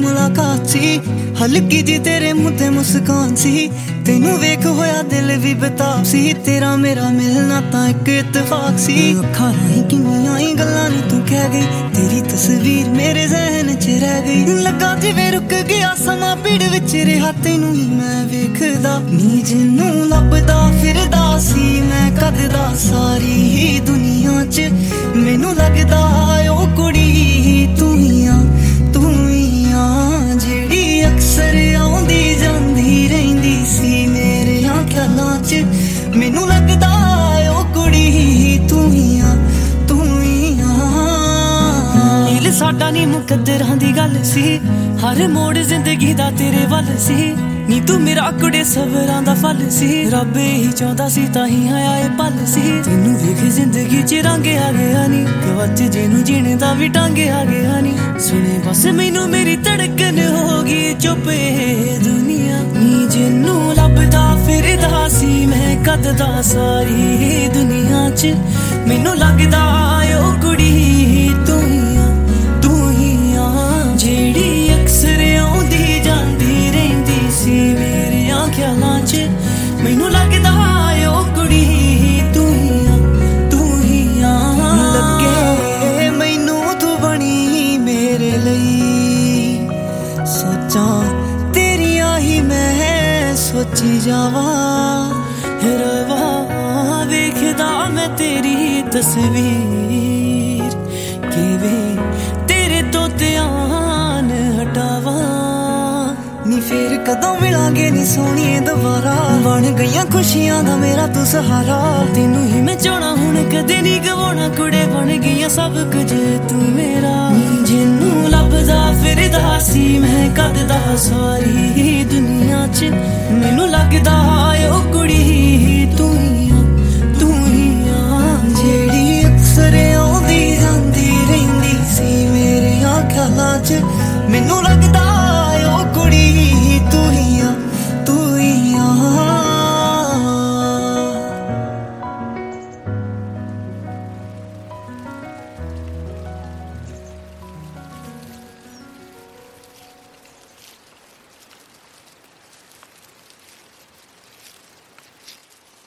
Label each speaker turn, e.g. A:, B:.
A: मुलाकात सी हल्की जी तेरे मुँह ते मुस्कान सी तेनू वेख होया दिल भी बेताब सी तेरा मेरा मिलना तां इक इत्तेफाक सी अखां राहीं किन्नियां ही गल्लां नी तू कह गई तेरी तस्वीर मेरे जहन च रह गई लगा जिवें रुक गया समा भीड़ विच रिहा तैनू ही मैं वेखदा नी जिन्नू लभदा फिरदा सी मैं कददा सारी ही दुनिया च मैनू लगदा ओ कुड़ी तू ही आ जेड़ी अक्सर आउंदी जांदी रहिंदी सी मेरे ख्यालां च मैनू लगदा ओ कुड़ी तू ही आ नील साडा नी मुकद्दरां दी गल सी हर मोड़ जिंदगी दा तेरे वल सी नी तू मेरा कुड़े सबरां दा फल सी रब ही चाहंदा सी तां ही आया ए पल सी तेनू वेख जिंदगी च रंग आ गया नी कवच जेनू जीने दा भी ढंग आ गया नी सुने बस मैनू मेरी धड़कन होगी चुप दुनिया नी जिन्नू लभदा फिरदा सी मैं कददा सारी दुनिया च मैनू लगदा ओ कुड़ी तू ही आ जेड़ी अक्सर आउंदी जांदी रहिंदी सी मेरे ख्यालां च मैनू लगदा ओ कुड़ी तू ही आ लगे मैनू तू बनी मेरे लई सोचां तेरियां ही मैं सोची जावां रवा वेखदा मैं तेरी तस्वीर किवें तेरे तो ध्यान हटावां नी फिर कदों मिलांगे नी सोहणिए दोबारा बन गईयां खुशियां दा मेरा तू सहारा तेनू ही मैं चाहना हुण कदे नी गवाउणा कुड़े बन गईयां सब कुछ तू मेरा जिन्नू लभदा फिरदा सी मैं कददा सारी दुनिया च मैनू लगदा